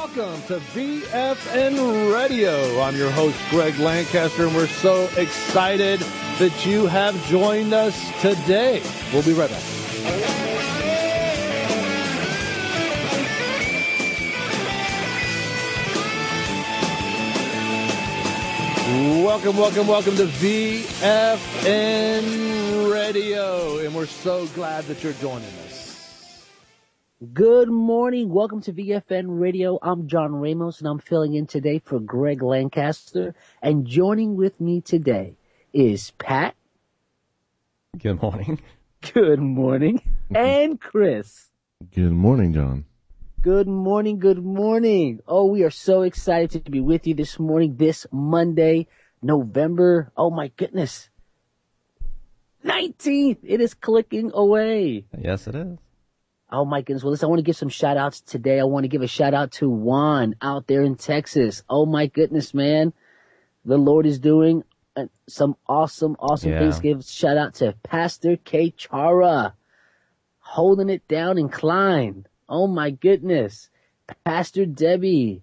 Welcome to VFN Radio. I'm your host, Greg Lancaster, and we're so excited that you have joined us today. We'll be right back. Welcome to VFN Radio, and we're so glad that you're joining us. Good morning. Welcome to VFN Radio. I'm John Ramos, and I'm filling in today for Greg Lancaster. And joining with me today is Pat. Good morning. Good morning. And Chris. Good morning, John. Good morning. Good morning. Oh, we are so excited to be with you this morning, this Monday, November. Oh, my goodness. 19th. It is clicking away. Yes, it is. Oh my goodness. Well, listen, I want to give some shout outs today. I want to give a shout out to Juan out there in Texas. Oh my goodness, man. The Lord is doing some awesome things. Give shout out to Pastor K. Chara, holding it down in Klein. Oh my goodness. Pastor Debbie.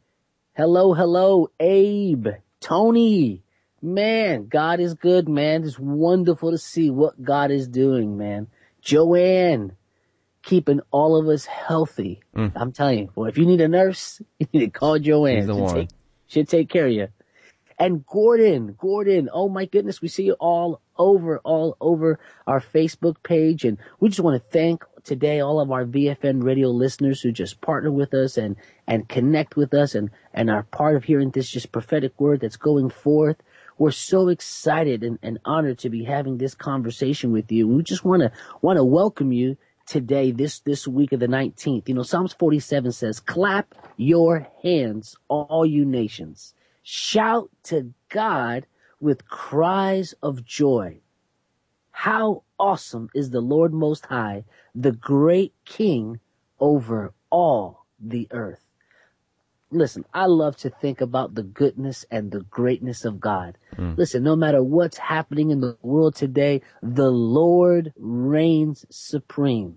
Hello, Abe, Tony. Man, God is good, man. It's wonderful to see what God is doing, man. Joanne. Keeping all of us healthy. I'm telling you, well, if you need a nurse, you need to call Joanne. She's the one. She'll take care of you. And Gordon, oh my goodness, we see you all over our Facebook page. And we just want to thank today all of our VFN radio listeners who just partner with us and connect with us and are part of hearing this just prophetic word that's going forth. We're so excited and honored to be having this conversation with you. We just want to welcome you today, this week of the 19th. You know, Psalms 47 says, clap your hands, all you nations. Shout to God with cries of joy. How awesome is the Lord Most High, the great King over all the earth. Listen, I love to think about the goodness and the greatness of God. Listen, no matter what's happening in the world today, the Lord reigns supreme.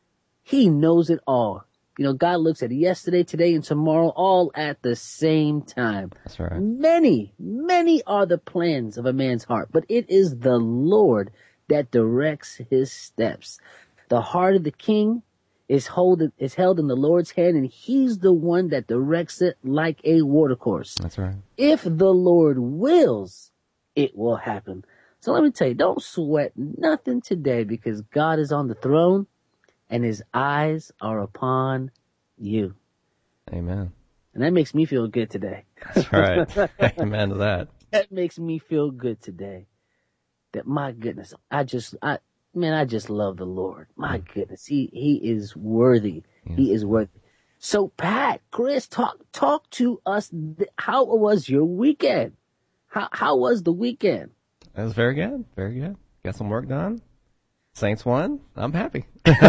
He knows it all. You know, God looks at yesterday, today, and tomorrow all at the same time. That's right. Many are the plans of a man's heart, but it is the Lord that directs his steps. The heart of the king is held in the Lord's hand, and he's the one that directs it like a watercourse. That's right. If the Lord wills, it will happen. So let me tell you, don't sweat nothing today because God is on the throne and his eyes are upon you. Amen. And that makes me feel good today. That's right. Amen to that. That makes me feel good today. That my goodness, I just love the Lord. My goodness, he is worthy. Yeah. He is worthy. So Pat, Chris, talk to us. How was your weekend? How was the weekend? It was very good. Very good. Got some work done. Saints won. I'm happy.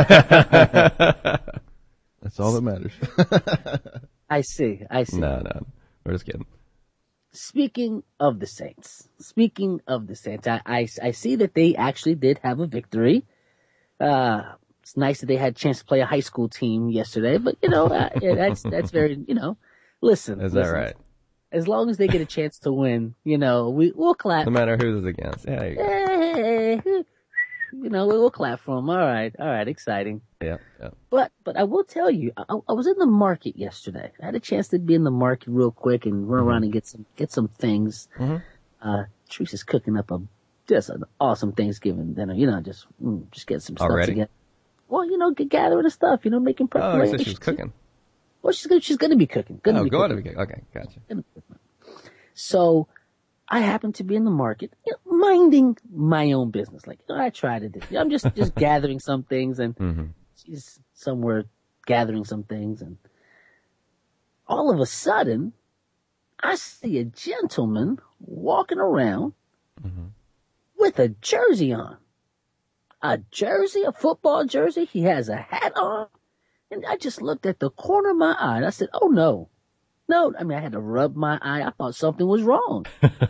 That's all that matters. I see. No. We're just kidding. Speaking of the Saints, I see that they actually did have a victory. It's nice that they had a chance to play a high school team yesterday, but you know, that's very, you know, listen. Is that right? As long as they get a chance to win, you know, we'll clap. No matter who it's against. Yeah, there you go. Hey, you know, we'll clap for them. All right, exciting. Yeah. But I will tell you, I was in the market yesterday. I had a chance to be in the market real quick and run around and get some things. Teresa's cooking up just an awesome Thanksgiving dinner. You know, just get some stuff Already? together. Well, you know, gathering the stuff. You know, making Oh, preparations. you said she was cooking. Well, she's gonna be cooking. Go ahead. Okay, gotcha. So I happen to be in the market, you know, minding my own business. Like, you know, I try to do. I'm just gathering some things, and she's somewhere gathering some things, and all of a sudden, I see a gentleman walking around with a jersey on. A football jersey. He has a hat on. And I just looked at the corner of my eye and I said, oh no. No, I mean, I had to rub my eye. I thought something was wrong.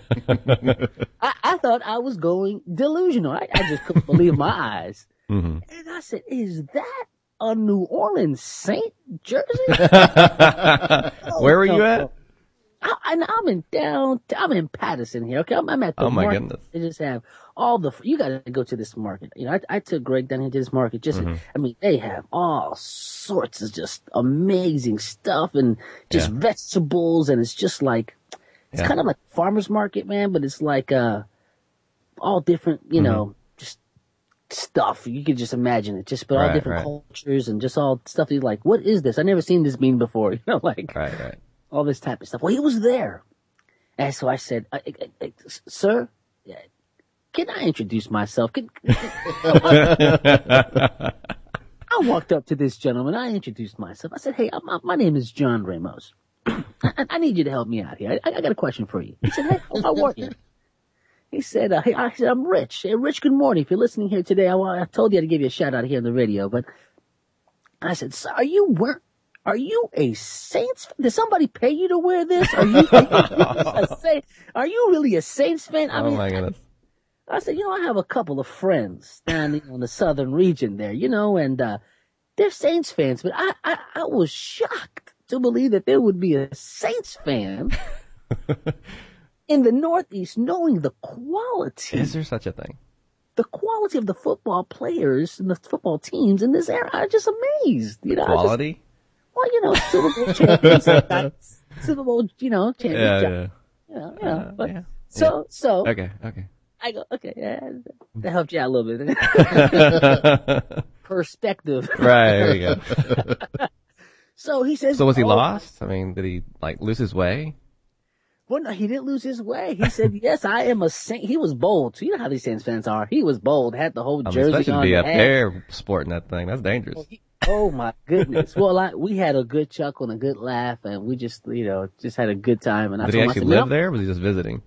I thought I was going delusional. I just couldn't believe my eyes. And I said, is that a New Orleans Saint jersey? Where were you at? I'm in Patterson here. Okay, I'm at the Oh my market. goodness. They just have you got to go to this market. You know, I took Greg down here to this market. I mean, they have all sorts of just amazing stuff and just vegetables, and it's just like it's kind of like farmer's market, man. But it's like all different, you know, just stuff. You could just imagine it, just but all different cultures and just all stuff. You're like, what is this? I never seen this bean before. You know, like all this type of stuff. Well, he was there. And so I said, sir, can I introduce myself? I walked up to this gentleman. I introduced myself. I said, hey, my name is John Ramos. I need you to help me out here. I got a question for you. He said, hey, how are you? He said, hey, I said, I'm Rich. Hey, Rich, good morning. If you're listening here today, I told you to give you a shout out here on the radio, but I said, so are you a Saints fan? Did somebody pay you to wear this? Are you really a Saints fan? I mean, my goodness. I said, I have a couple of friends down in the southern region there, and they're Saints fans, but I was shocked to believe that there would be a Saints fan in the Northeast, knowing the quality. Is there such a thing? The quality of the football players and the football teams in this era. I'm just amazed. Quality? Super Bowl champions, Super Bowl, champions. Yeah. So. Okay. I go, okay, that helped you out a little bit. Perspective. Right, there you go. So he says. So was he lost? I mean, did he lose his way? Well, no, he didn't lose his way. He said, yes, I am a Saint. He was bold. So you know how these Saints fans are. He was bold, had the whole jersey especially on. to be up there sporting that thing. That's dangerous. Oh my goodness. Well, we had a good chuckle and a good laugh, and we just, just had a good time. And did he actually live there, or was he just visiting?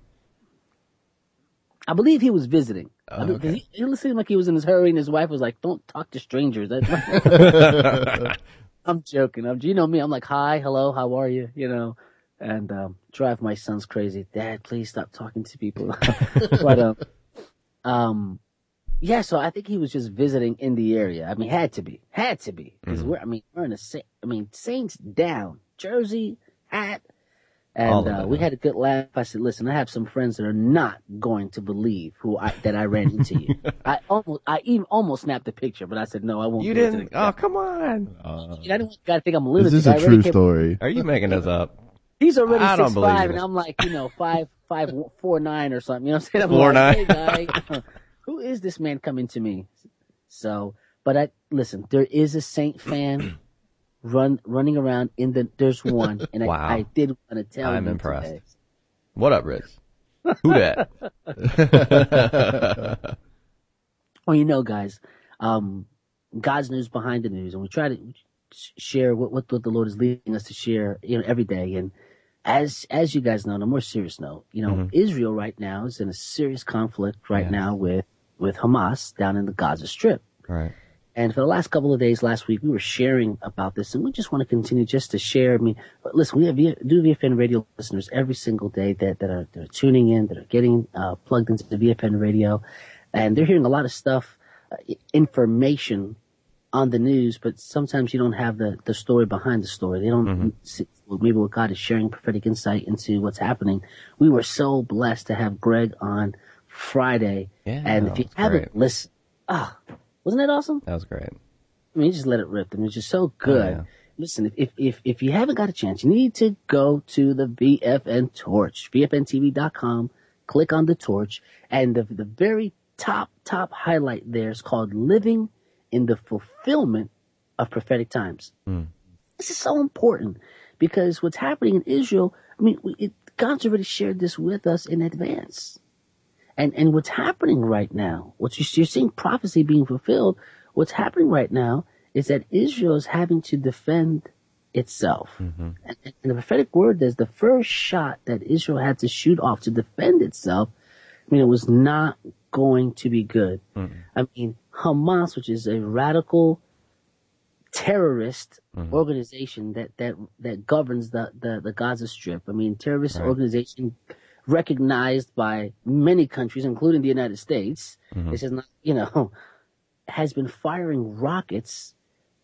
I believe he was visiting. Okay. He seemed like he was in his hurry, and his wife was like, don't talk to strangers. I'm joking. You know me. I'm like, hi, hello, how are you? And drive my sons crazy. Dad, please stop talking to people. But so I think he was just visiting in the area. I mean, had to be because we're in Saints down, jersey, hat, and we had a good laugh. I said, listen, I have some friends that are not going to believe that I ran into you. I even almost snapped the picture, but I said no, I won't. You didn't? Oh, come on! I didn't gotta think I'm a lunatic. This is a true story. Are you making this up? He's already 6'5", and it. I'm like, 5'9" or something. You know what I'm saying? I'm 4'9". like, hey guy, who is this man coming to me? So, but listen, there is a Saint fan running around there's one, and wow. I did want to tell you. I'm impressed. Today. What up, Rich? Who that? Well, guys, God's news behind the news, and we try to share what the Lord is leading us to share, every day. And as you guys know, on a more serious note, Israel right now is in a serious conflict now with Hamas down in the Gaza Strip. Right. And for the last couple of days, last week, we were sharing about this, and we just want to continue just to share. But listen, we have VFN radio listeners every single day that are tuning in, that are getting plugged into the VFN radio, and they're hearing a lot of stuff, information on the news, but sometimes you don't have the story behind the story. They don't see maybe what God is sharing prophetic insight into what's happening. We were so blessed to have Greg on Friday, and if you haven't listened, wasn't that awesome? That was great. I mean, just let it rip. I mean, it's just so good. Oh, yeah. Listen, if you haven't got a chance, you need to go to the VFN Torch, VFNTV.com, click on the torch, and the very top highlight there is called Living in the Fulfillment of Prophetic Times. This is so important because what's happening in Israel, God's already shared this with us in advance. And what's happening right now, you're seeing prophecy being fulfilled. What's happening right now is that Israel is having to defend itself. And the prophetic word is the first shot that Israel had to shoot off to defend itself. It was not going to be good. Hamas, which is a radical terrorist organization that governs the Gaza Strip. Terrorist organization recognized by many countries, including the United States. This is not, has been firing rockets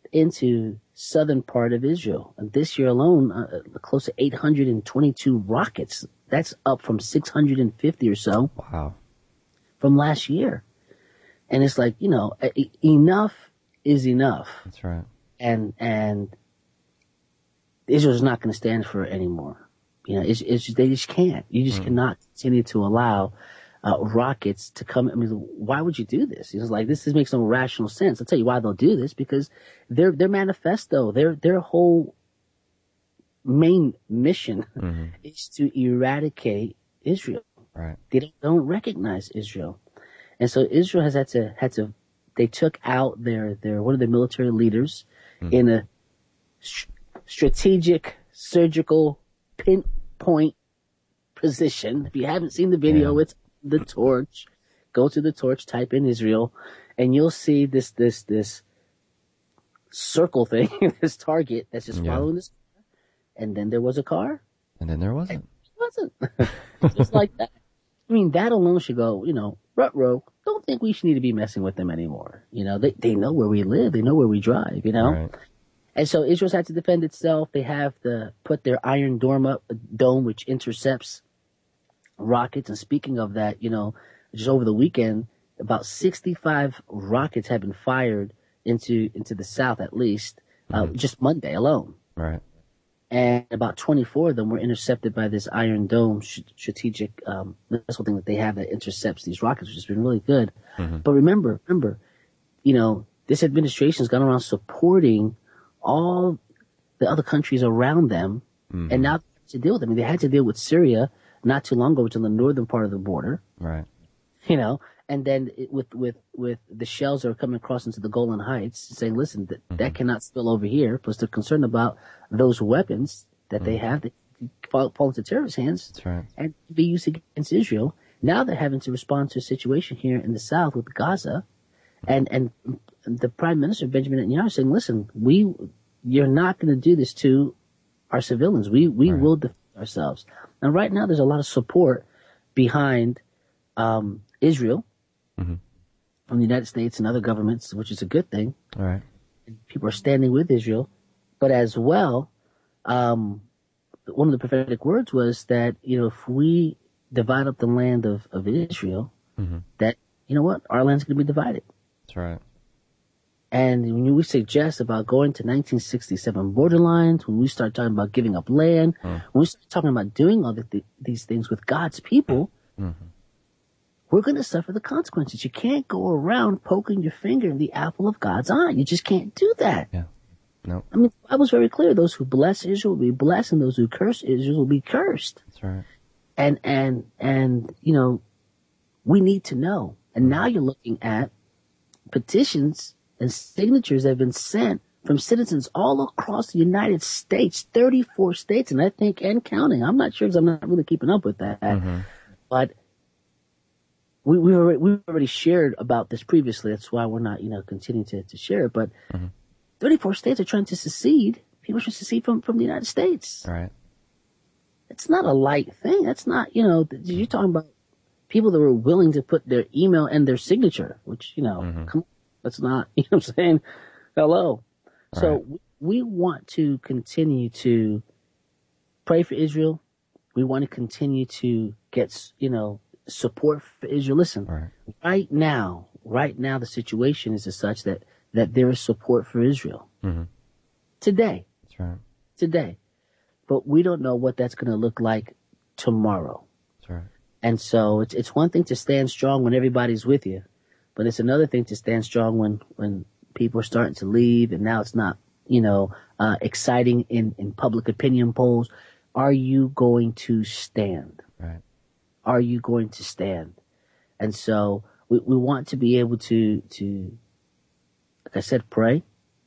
into southern part of Israel. And this year alone, close to 822 rockets. That's up from 650 or so. Wow. From last year. And it's like, enough is enough. That's right. And Israel's not going to stand for it anymore. They just can't. You just cannot continue to allow rockets to come. I mean, why would you do this? It's like, this makes no rational sense. I'll tell you why they'll do this, because their manifesto, their whole main mission is to eradicate Israel. Right. They don't recognize Israel. And so Israel has had to, they took out their one of their military leaders in a strategic surgical pinpoint position. If you haven't seen the video, it's the torch. Go to the torch, type in Israel, and you'll see this circle thing, this target that's just following this. And then there was a car. And then there wasn't. It wasn't. Just like that. I mean, that alone should go, Rutro, don't think we should need to be messing with them anymore. They know where we live. They know where we drive, Right. And so Israel's had to defend itself. They have to put their Iron Dome, which intercepts rockets. And speaking of that, just over the weekend, about 65 rockets have been fired into the south, at least, just Monday alone. Right. And about 24 of them were intercepted by this Iron Dome strategic missile thing that they have that intercepts these rockets, which has been really good. But remember, this administration's gone around supporting all the other countries around them, and now they have to deal with them. I mean, they had to deal with Syria not too long ago, which is on the northern part of the border. Right. And then with the shells that are coming across into the Golan Heights, saying, listen, that cannot spill over here. Plus, they're concerned about those weapons that they have that fall into terrorist hands. That's right. And be used against Israel. Now they're having to respond to a situation here in the south with Gaza, and the Prime Minister Benjamin Netanyahu is saying, listen, you're not going to do this to our civilians. We will defend ourselves. And right now, there's a lot of support behind Israel from the United States and other governments, which is a good thing. All right. People are standing with Israel. But as well, one of the prophetic words was that, if we divide up the land of Israel, that, our land's going to be divided. That's right. And when we suggest about going to 1967 borderlines, when we start talking about giving up land, when we start talking about doing all these things with God's people, we're going to suffer the consequences. You can't go around poking your finger in the apple of God's eye. You just can't do that. Yeah. No. I mean, the Bible's very clear. Those who bless Israel will be blessed, and those who curse Israel will be cursed. That's right. And we need to know. And now you're looking at petitions and signatures that have been sent from citizens all across the United States, 34 states, and I think, and counting. I'm not sure because I'm not really keeping up with that. But we already shared about this previously. That's why we're not, continuing to share it. But 34 states are trying to secede. People should secede from the United States. Right. It's not a light thing. That's not, you're talking about people that were willing to put their email and their signature, which, come on, that's not, what I'm saying? Hello. Right. So we want to continue to pray for Israel. We want to continue to get, support for Israel. Listen, right now, the situation is as such that there is support for Israel. Today. That's right. Today. But we don't know what that's going to look like tomorrow. That's right. And so it's one thing to stand strong when everybody's with you, but it's another thing to stand strong when people are starting to leave and now it's not, exciting in public opinion polls. Are you going to stand? Right. Are you going to stand? And so we want to be able to, like I said, pray,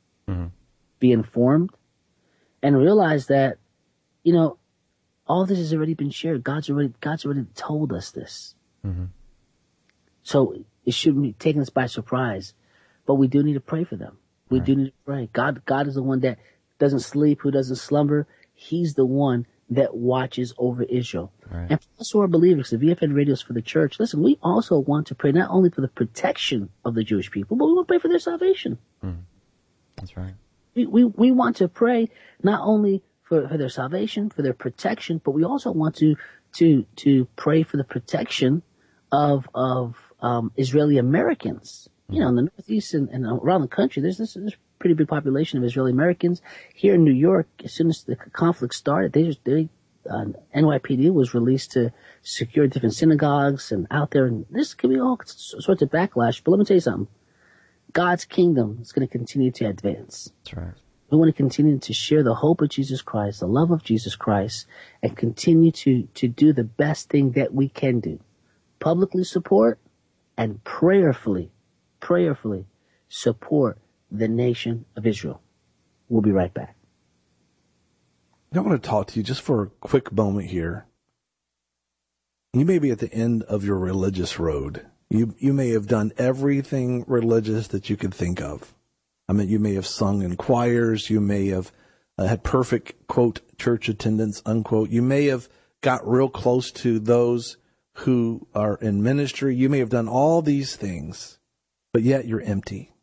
be informed, and realize that, all this has already been shared. God's already told us this. So it shouldn't be taking us by surprise, but we do need to pray for them. We do need to pray. God is the one that doesn't sleep, who doesn't slumber. He's the one that watches over Israel. Right. And for us who are believers, the VFN Radio is for the church. Listen, we also want to pray not only for the protection of the Jewish people, but we want to pray for their salvation. That's right. We want to pray not only for their salvation, for their protection, but we also want to pray for the protection of Israeli Americans. You know, in the Northeast and around the country, there's this pretty big population of Israeli Americans. Here in New York, as soon as the conflict started, NYPD was released to secure different synagogues and out there. And this could be all sorts of backlash. But let me tell you something. God's kingdom is going to continue to advance. That's right. We want to continue to share the hope of Jesus Christ, the love of Jesus Christ, and continue to do the best thing that we can do. Publicly support and prayerfully support the nation of Israel. We'll be right back. I want to talk to you just for a quick moment here. You may be at the end of your religious road. You may have done everything religious that you could think of. I mean, you may have sung in choirs. You may have had perfect, quote, church attendance, unquote. You may have got real close to those who are in ministry. You may have done all these things, but yet you're empty.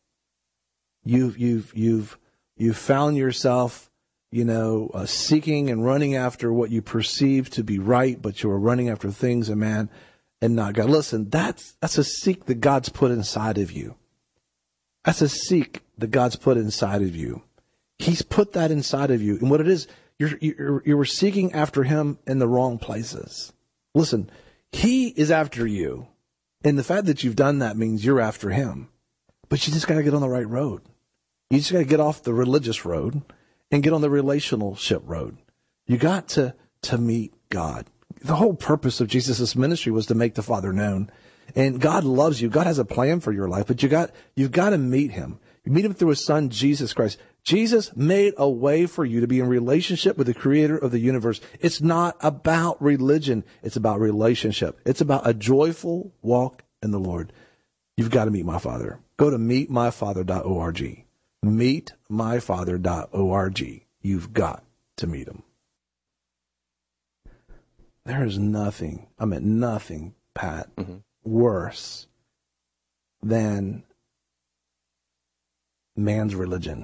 You've found yourself, seeking and running after what you perceive to be right, but you are running after things and man and not God. Listen, that's a seek that God's put inside of you. That's a seek that God's put inside of you. He's put that inside of you. And what it is, you were seeking after him in the wrong places. Listen, he is after you. And the fact that you've done that means you're after him. But you just got to get on the right road. You just got to get off the religious road and get on the relationship road. You got to meet God. The whole purpose of Jesus' ministry was to make the Father known. And God loves you. God has a plan for your life, but you've got to meet him. You meet him through his son, Jesus Christ. Jesus made a way for you to be in relationship with the creator of the universe. It's not about religion. It's about relationship. It's about a joyful walk in the Lord. You've got to meet my Father. Go to meetmyfather.org. Meetmyfather.org. You've got to meet him. There is nothing, Pat, worse than man's religion.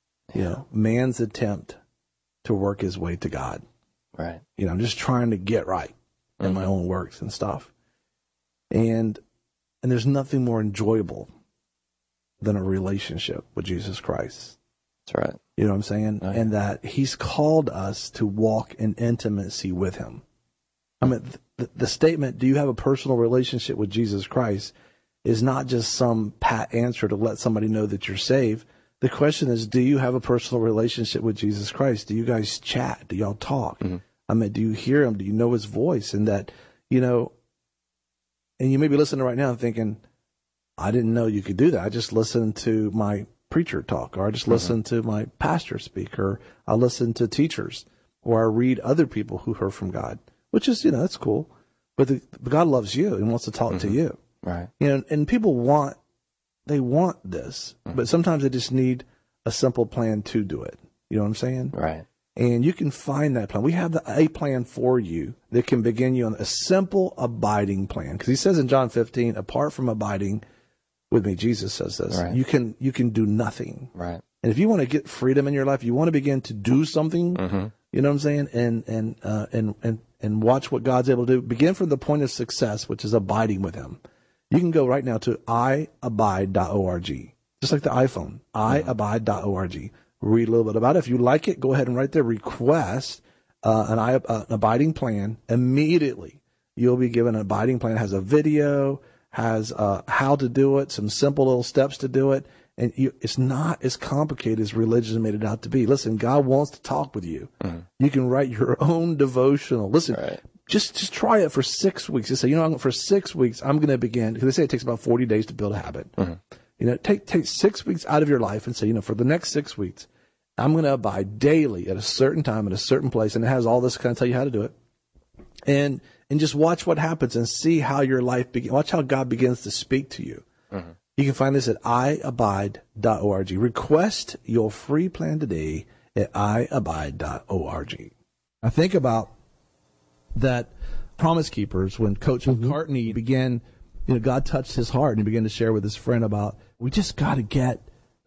Man's attempt to work his way to God. Right. I'm just trying to get right in my own works and stuff. And there's nothing more enjoyable than a relationship with Jesus Christ. That's right. You know what I'm saying? Oh, yeah. And that he's called us to walk in intimacy with him. I mean, the statement, do you have a personal relationship with Jesus Christ, is not just some pat answer to let somebody know that you're saved. The question is, do you have a personal relationship with Jesus Christ? Do you guys chat? Do y'all talk? I mean, do you hear him? Do you know his voice? And that, and you may be listening right now thinking, I didn't know you could do that. I just listened to my preacher talk, or I just listened to my pastor speak, or I listen to teachers, or I read other people who heard from God, which is, that's cool. But God loves you and wants to talk to you. Right. And people want this, but sometimes they just need a simple plan to do it. You know what I'm saying? Right. And you can find that plan. We have a plan for you that can begin you on a simple abiding plan. Because he says in John 15, apart from abiding with me, Jesus says this, right, you can do nothing. Right. And if you want to get freedom in your life, you want to begin to do something, you know what I'm saying? And watch what God's able to do. Begin from the point of success, which is abiding with him. You can go right now to iabide.org, just like the iPhone, iabide.org. Read a little bit about it. If you like it, go ahead and right there request an abiding plan. Immediately, you'll be given an abiding plan. It has a video, has how to do it, some simple little steps to do it. And it's not as complicated as religion made it out to be. Listen, God wants to talk with you. You can write your own devotional. Listen, just try it for 6 weeks. Just say, for 6 weeks, I'm going to begin, because they say it takes about 40 days to build a habit. Take 6 weeks out of your life and say, for the next 6 weeks, I'm going to abide daily at a certain time at a certain place. And it has all this kind of tell you how to do it. And just watch what happens and see how your life begins. Watch how God begins to speak to you. You can find this at iabide.org. Request your free plan today at iabide.org. I think about that Promise Keepers when Coach McCartney began, God touched his heart and he began to share with his friend about, we just got to get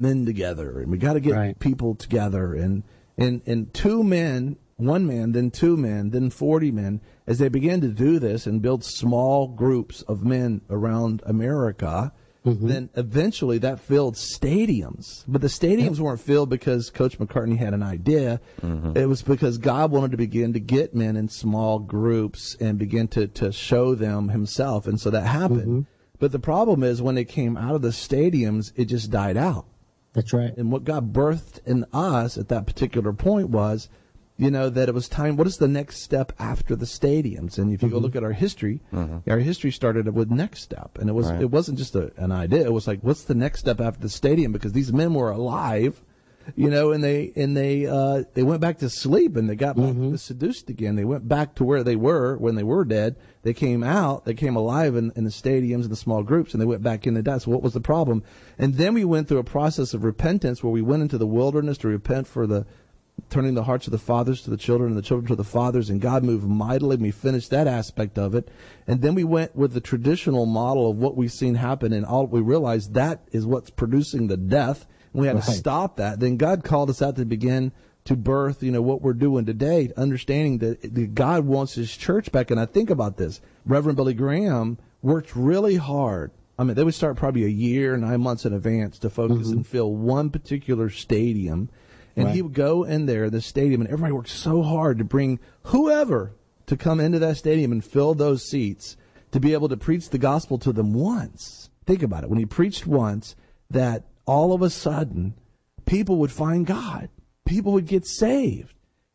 men together, and we got to get people together, and two men, one man, then two men, then 40 men, as they began to do this and build small groups of men around America. Then eventually that filled stadiums. But the stadiums weren't filled because Coach McCartney had an idea. It was because God wanted to begin to get men in small groups and begin to show them himself. And so that happened. But the problem is when it came out of the stadiums, it just died out. That's right. And what God birthed in us at that particular point was, that it was time. What is the next step after the stadiums? And if you go look at our history, our history started with next step, and it wasn't just an idea. It was like, what's the next step after the stadium? Because these men were alive, and they went back to sleep, and they got back seduced again. They went back to where they were when they were dead. They came out, they came alive in the stadiums and the small groups, and they went back in the dead. So what was the problem? And then we went through a process of repentance where we went into the wilderness to repent for the turning the hearts of the fathers to the children and the children to the fathers, and God moved mightily, and we finished that aspect of it. And then we went with the traditional model of what we've seen happen, and all we realized that is what's producing the death, and we had to stop that. Then God called us out to begin to birth, what we're doing today, understanding that God wants his church back. And I think about this. Reverend Billy Graham worked really hard. I mean, they would start probably a year, 9 months in advance to focus and fill one particular stadium. And he would go in there, the stadium, and everybody worked so hard to bring whoever to come into that stadium and fill those seats to be able to preach the gospel to them once. Think about it. When he preached once, that all of a sudden people would find God. People would get saved.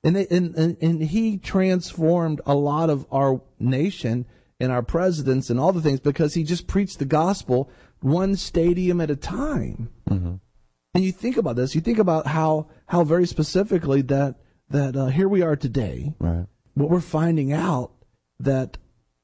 And he transformed a lot of our nation and our presidents and all the things because he just preached the gospel one stadium at a time. And you think about this, you think about how very specifically that here we are today. Right. What we're finding out that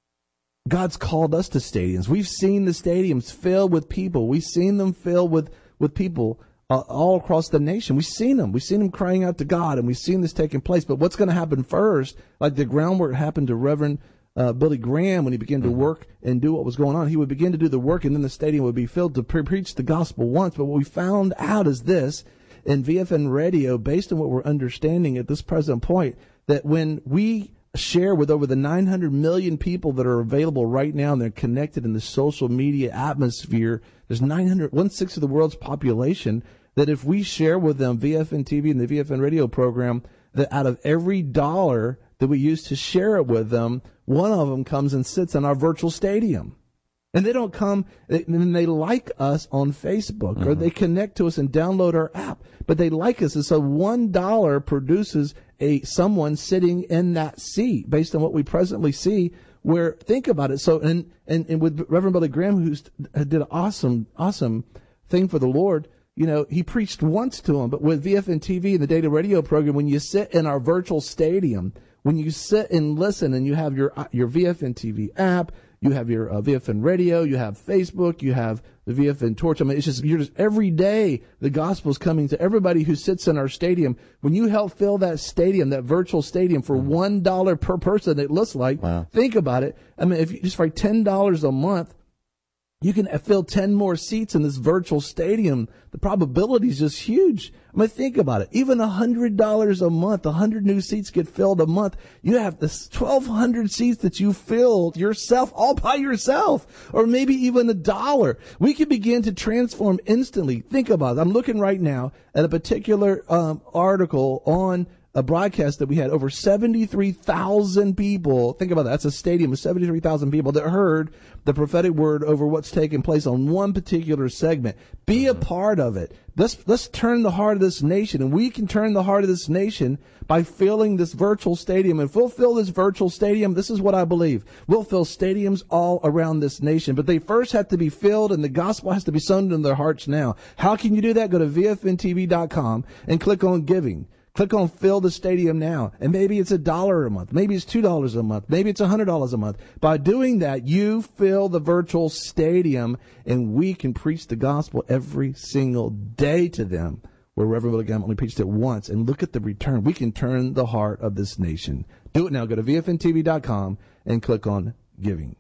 God's called us to stadiums. We've seen the stadiums filled with people. We've seen them filled with people all across the nation. We've seen them. We've seen them crying out to God, and we've seen this taking place. But what's going to happen first, like the groundwork happened to Reverend Billy Graham when he began to work and do what was going on. He would begin to do the work, and then the stadium would be filled to preach the gospel once. But what we found out is this, in VFN Radio, based on what we're understanding at this present point, that when we share with over the 900 million people that are available right now and they're connected in the social media atmosphere, there's 1/6 of the world's population, that if we share with them VFN TV and the VFN Radio program, that out of every dollar that we use to share it with them, one of them comes and sits in our virtual stadium. And they don't come, and they like us on Facebook, or they connect to us and download our app, but they like us. And so $1 produces someone sitting in that seat based on what we presently see, where, think about it. So, and with Reverend Billy Graham, who did an awesome thing for the Lord, he preached once to them, but with VFN TV and the data radio program, when you sit in our virtual stadium, when you sit and listen and you have your VFN TV app, you have your VFN radio, you have Facebook, you have the VFN Torch. I mean, you're just every day the gospel is coming to everybody who sits in our stadium. When you help fill that stadium, that virtual stadium, for $1 per person, it looks like. Wow. Think about it. I mean, if you just for $10 a month, you can fill 10 more seats in this virtual stadium. The probability is just huge. I mean, think about it. Even $100 a month, 100 new seats get filled a month. You have this 1,200 seats that you filled yourself, all by yourself, or maybe even $1. We can begin to transform instantly. Think about it. I'm looking right now at a particular article on a broadcast that we had over 73,000 people. Think about that. That's a stadium of 73,000 people that heard the prophetic word over what's taking place on one particular segment. Be a part of it. Let's turn the heart of this nation, and we can turn the heart of this nation by filling this virtual stadium. And if we'll fill this virtual stadium, this is what I believe. We'll fill stadiums all around this nation, but they first have to be filled, and the gospel has to be sown into their hearts now. How can you do that? Go to VFNTV.com and click on giving. Click on fill the stadium now. And maybe it's $1 a month. Maybe it's $2 a month. Maybe it's $100 a month. By doing that, you fill the virtual stadium, and we can preach the gospel every single day to them, where Reverend Billy Graham only preached it once. And look at the return. We can turn the heart of this nation. Do it now. Go to VFNTV.com and click on giving.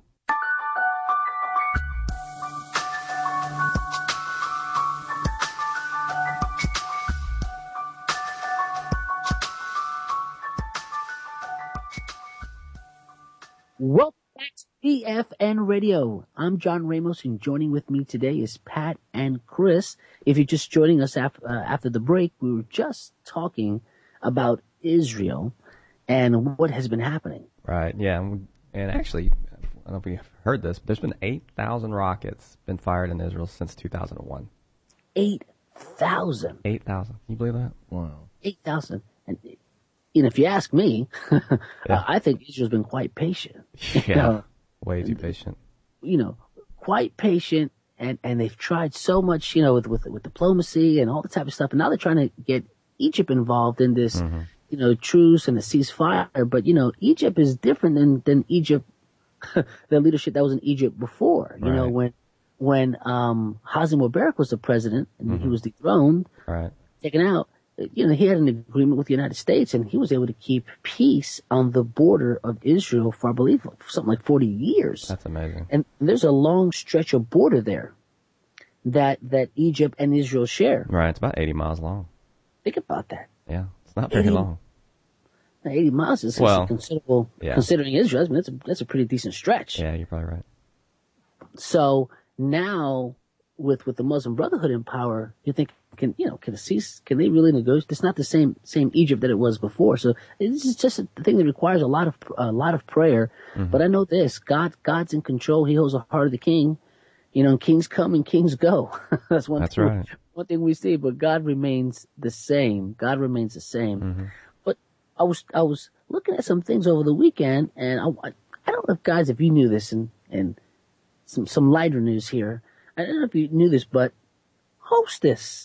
Welcome back to BFN Radio. I'm John Ramos, and joining with me today is Pat and Chris. If you're just joining us after the break, we were just talking about Israel and what has been happening. Right, yeah. And actually, I don't know if you've heard this, but there's been 8,000 rockets been fired in Israel since 2001. 8,000. 8,000. Can you believe that? Wow. 8,000. And if you ask me, I think Israel's been quite patient. Yeah, way too patient. Quite patient, and they've tried so much, with diplomacy and all the type of stuff. And now they're trying to get Egypt involved in this, truce and a ceasefire. But, Egypt is different than Egypt, the leadership that was in Egypt before. Right. When Hosni Mubarak was the president and he was dethroned, taken out, he had an agreement with the United States, and he was able to keep peace on the border of Israel for, I believe, something like 40 years. That's amazing. And there's a long stretch of border there that Egypt and Israel share. Right, it's about 80 miles long. Think about that. Yeah, it's not very long. 80 miles is considerable, considering Israel. I mean, that's a pretty decent stretch. Yeah, you're probably right. So now, with the Muslim Brotherhood in power, you think, can they really negotiate? It's not the same Egypt that it was before. So it's just a thing that requires a lot of prayer. But I know this: God's in control. He holds the heart of the king. And kings come and kings go. That's right. One thing we see, but God remains the same. God remains the same. But I was looking at some things over the weekend, and I don't know if you knew this, and some lighter news here. I don't know if you knew this, but Hostess.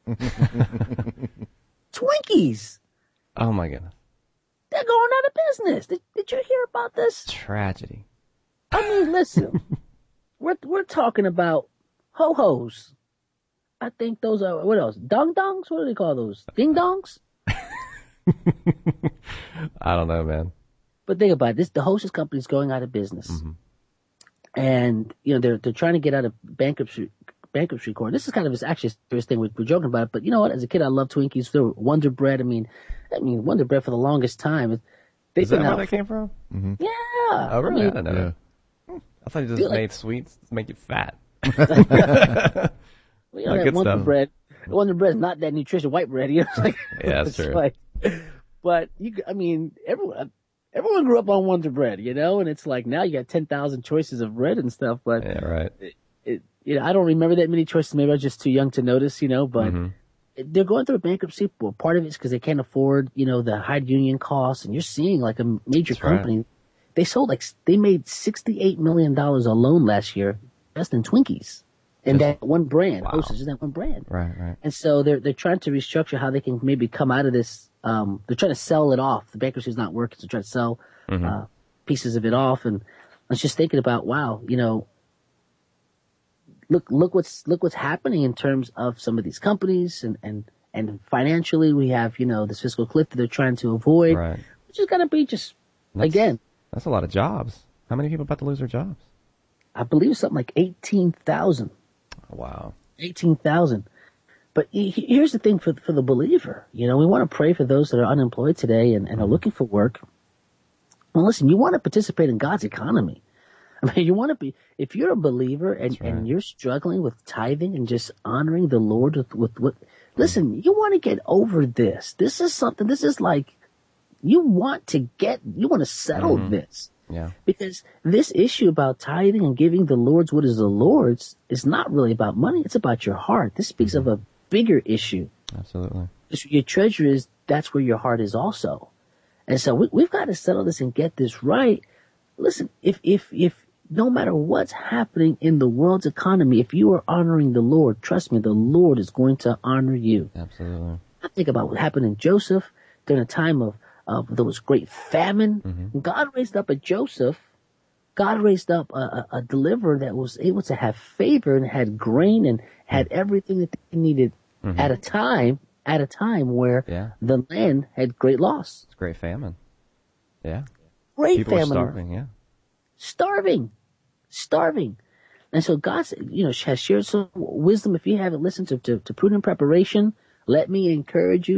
Twinkies. Oh my goodness. They're going out of business. Did you hear about this? Tragedy. I mean, listen. we're talking about ho-hos. I think those are, what else? Dong-dongs? What do they call those? Ding-dongs? I don't know, man. But think about this. The Hostess company is going out of business. And, they're trying to get out of bankruptcy court. This is kind of actually a serious thing. We're joking about it, but you know what? As a kid, I loved Twinkies. They were Wonder Bread. I mean, Wonder Bread for the longest time. Is that where that came from? Yeah. Oh, really? I didn't know that. I thought you just made sweets to make you fat. That good Wonder stuff. Bread. Wonder Bread is not that nutritious white bread. Yeah, that's true. But everyone grew up on Wonder Bread, and it's like now you got 10,000 choices of bread and stuff. But yeah, right. I don't remember that many choices. Maybe I was just too young to notice, but they're going through a bankruptcy. Well, part of it is because they can't afford, the high union costs. And you're seeing like a major company. Right. They made $68 million alone last year just in Twinkies. And that one brand, Hostess, is that one brand. Right. And so they're trying to restructure how they can maybe come out of this. They're trying to sell it off. The bankruptcy is not working, so they're trying to sell pieces of it off. And I was just thinking about, wow, look what's happening in terms of some of these companies and financially we have, this fiscal cliff that they're trying to avoid, which is going to be that's a lot of jobs. How many people about to lose their jobs? I believe something like 18,000. Wow. 18,000. But here's the thing for the believer. We want to pray for those that are unemployed today and are looking for work. Well, listen, you want to participate in God's economy. I mean, you want to be, if you're a believer and you're struggling with tithing and just honoring the Lord with what, listen, you want to get over this. This is like, you want to settle this. Yeah. Because this issue about tithing and giving the Lord's what is the Lord's is not really about money. It's about your heart. This speaks of a bigger issue. Absolutely. Your treasure that's where your heart is also. And so we've got to settle this and get this right. Listen, if no matter what's happening in the world's economy, if you are honoring the Lord, trust me, the Lord is going to honor you. Absolutely. I think about what happened in Joseph during a time of there was great famine. God raised up a Joseph. God raised up a deliverer that was able to have favor and had grain and had everything that they needed at a time where the land had great loss. It's great famine. Yeah. Great People famine. People starving, Starving. And so God, has shared some wisdom. If you haven't listened to Prudent Preparation, let me encourage you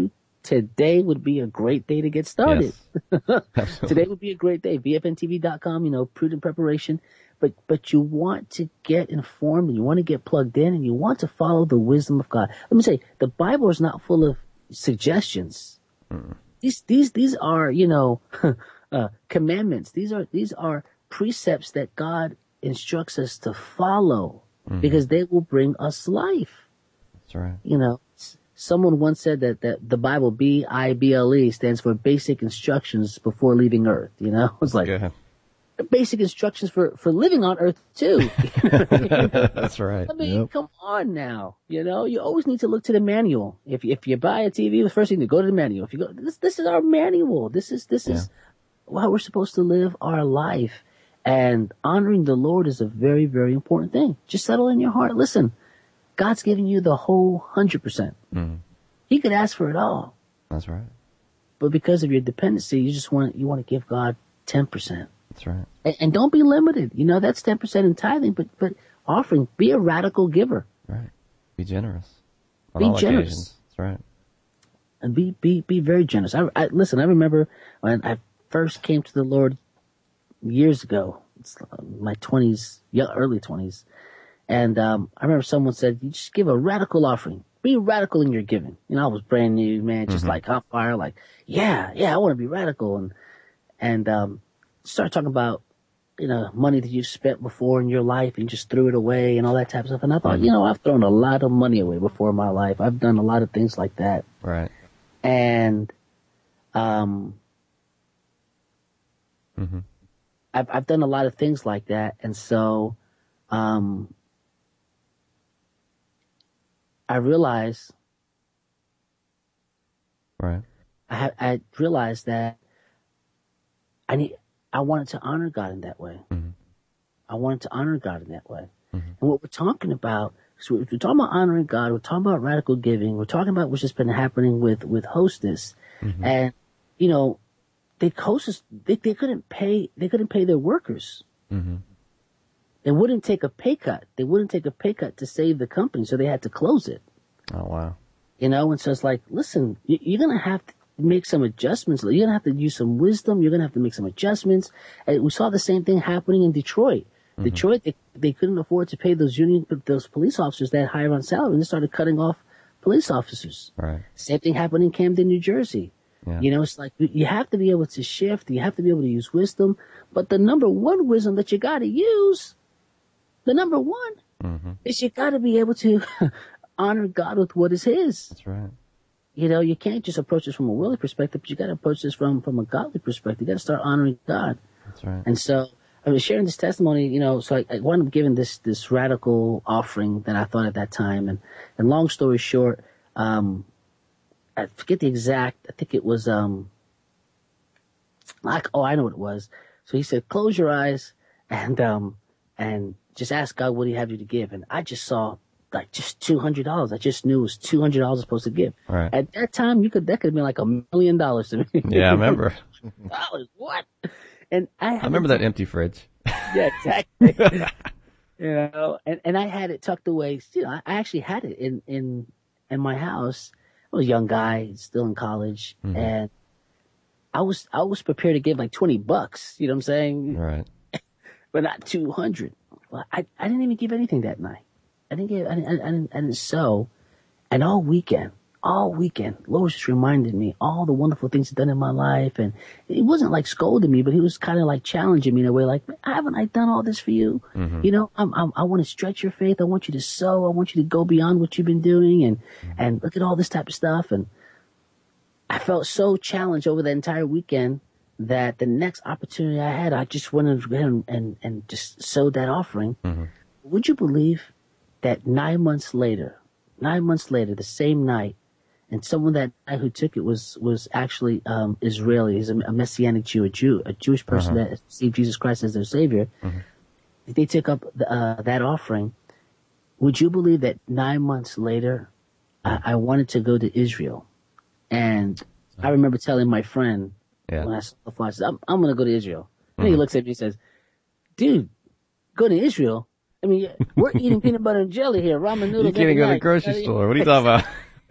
today would be a great day to get started. Yes. Absolutely. Today would be a great day. VFNTV.com, prudent preparation. But you want to get informed and you want to get plugged in and you want to follow the wisdom of God. Let me say, the Bible is not full of suggestions. These are, commandments. These are precepts that God instructs us to follow because they will bring us life. That's right. Someone once said that the Bible, Bible, stands for basic instructions before leaving Earth. It's like basic instructions for living on Earth too. That's right. I mean, come on now. You always need to look to the manual. If you buy a TV, the first thing to go to the manual. If you go, this is our manual. This is how we're supposed to live our life. And honoring the Lord is a very, very important thing. Just settle in your heart. Listen, God's giving you the whole 100%. He could ask for it all. That's right. But because of your dependency, you want to give God 10%. That's right. And don't be limited. That's 10% in tithing, but offering. Be a radical giver. Right. Be generous. Be generous. Occasions. That's right. And be very generous. Listen, I remember when I first came to the Lord years ago. It's my 20s, early 20s. And I remember someone said, you just give a radical offering. Be radical in your giving. I was brand new, man, just like on fire, like, yeah, I want to be radical. And start talking about, money that you've spent before in your life and just threw it away and all that type of stuff. And I thought, I've thrown a lot of money away before in my life. I've done a lot of things like that. Right. And, I've done a lot of things like that. And so, I realized, right. I realized that I wanted to honor God in that way. I wanted to honor God in that way. And what we're talking about, so we're talking about honoring God, we're talking about radical giving, we're talking about what's just been happening with Hostess. And, they couldn't pay their workers. They wouldn't take a pay cut. They wouldn't take a pay cut to save the company, so they had to close it. Oh, wow. And so it's like, listen, you're going to have to make some adjustments. You're going to have to use some wisdom. You're going to have to make some adjustments. And we saw the same thing happening in Detroit. Detroit, they couldn't afford to pay those police officers that hire on salary, and they started cutting off police officers. Right. Same thing happened in Camden, New Jersey. Yeah. It's like you have to be able to shift. You have to be able to use wisdom. But the number one wisdom that you got to use, the number one, is you got to be able to honor God with what is His. That's right. You can't just approach this from a worldly perspective, but you got to approach this from a godly perspective. You got to start honoring God. That's right. And so I was sharing this testimony, so I wound up giving this radical offering that I thought at that time. And long story short, I forget the exact, I think it was, I know what it was. So he said, close your eyes and just ask God what He had you to give. And I just saw like just $200. I just knew it was $200 I was supposed to give. Right. At that time, that could have been like $1 million to me. Yeah, I remember. What? And I remember that empty fridge. Yeah, exactly. And I had it tucked away. I actually had it in my house. I was a young guy, still in college, and I was prepared to give like $20. You know what I'm saying? Right. But not 200. Well, I didn't even give anything that night. I didn't sow. And all weekend, Lord just reminded me all the wonderful things He's done in my life. And He wasn't like scolding me, but He was kind of like challenging me in a way, like, haven't I done all this for you? I want to stretch your faith. I want you to sow. I want you to go beyond what you've been doing and look at all this type of stuff. And I felt so challenged over the entire weekend that the next opportunity I had, I just went and just sowed that offering. Would you believe that 9 months later, the same night, and someone that night who took it was actually Israeli. He's a Messianic Jew, a Jewish person that received Jesus Christ as their Savior. They took up that offering. Would you believe that 9 months later, I wanted to go to Israel, and I remember telling my friend when I saw the flight, I said, I'm going to go to Israel. And he looks at me and says, "Dude, go to Israel? I mean, we're eating peanut butter and jelly here, ramen noodles. You can't even go to the grocery store. What are you talking about?"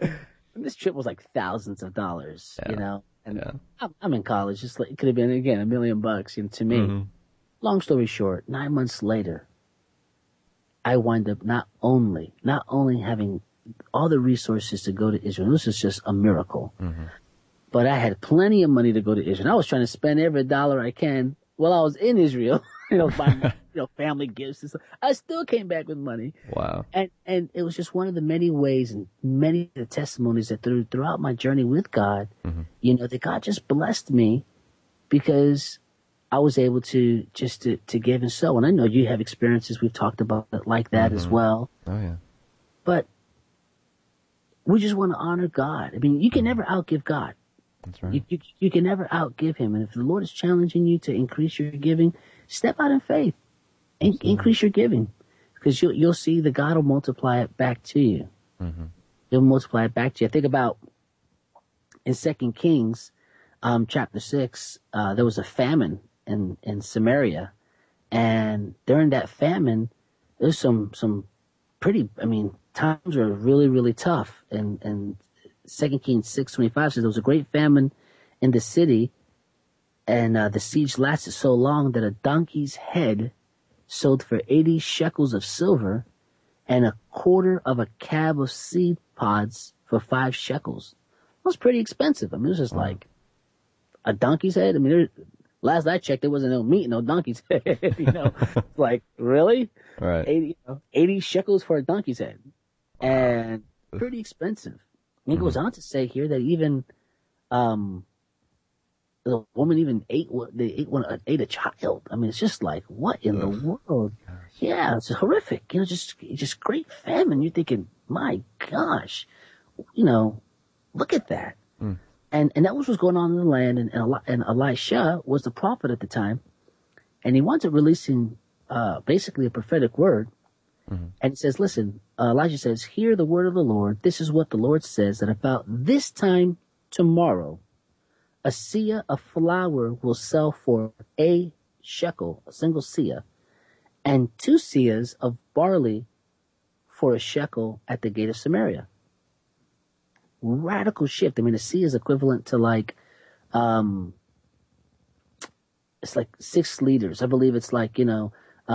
And this trip was like thousands of dollars, Yeah. you know. And Yeah. I'm in college. Just like, it could have been again $1 million, you know, to me. Mm-hmm. Long story short, 9 months later, I wind up not only having all the resources to go to Israel. This is just a miracle. Mm-hmm. But I had plenty of money to go to Israel. I was trying to spend every dollar I can while I was in Israel, you know, buying, you know, family gifts and stuff. I still came back with money. Wow. And it was just one of the many ways and many of the testimonies that throughout my journey with God, Mm-hmm. you know, that God just blessed me because I was able to just to give and sow. And I know you have experiences, we've talked about it like that as well. Oh, yeah. But we just want to honor God. I mean, you can never outgive God. That's right. You can never outgive him. And if the Lord is challenging you to increase your giving, step out in faith. Increase your giving. Because you'll see that God will multiply it back to you. Mm-hmm. He'll multiply it back to you. Think about in 2 Kings, chapter 6, there was a famine in Samaria. And during that famine, there's some pretty, I mean, times were really, really tough. And 2 Kings 6:25 says there was a great famine in the city, and the siege lasted so long that a donkey's head sold for 80 shekels of silver, and a quarter of a cab of seed pods for 5 shekels. It was pretty expensive. I mean, it was just like a donkey's head. I mean, last I checked, there wasn't no meat in no donkey's head. You know, like really, Right. 80 shekels for a donkey's head, and pretty expensive. And he goes on to say here that even the woman even ate a child. I mean, it's just like, what in the world? Yeah, it's horrific. You know, just great famine. You're thinking, my gosh, you know, look at that. And that was what's going on in the land. And Elisha was the prophet at the time, and he wanted releasing basically a prophetic word. And he says, listen, Elijah says, hear the word of the Lord. This is what the Lord says, that about this time tomorrow, a seah of flour will sell for a shekel, a single seah, and 2 seahs of barley for a shekel at the gate of Samaria. Radical shift. I mean, a seah is equivalent to like, it's like 6 liters. I believe it's like, you know,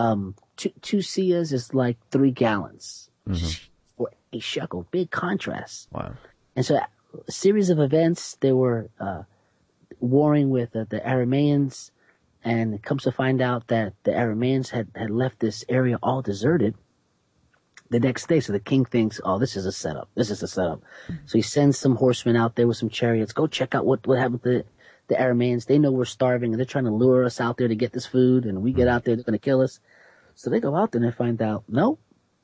2 seahs is like 3 gallons for a shekel. Big contrast. Wow. And so a series of events, they were warring with the Arameans, and it comes to find out that the Arameans had left this area all deserted the next day. So the king thinks, oh, this is a setup. This is a setup. So he sends some horsemen out there with some chariots. Go check out what happened to the Arameans. They know we're starving, and they're trying to lure us out there to get this food, and we get out there, they're going to kill us. So they go out there and they find out, no,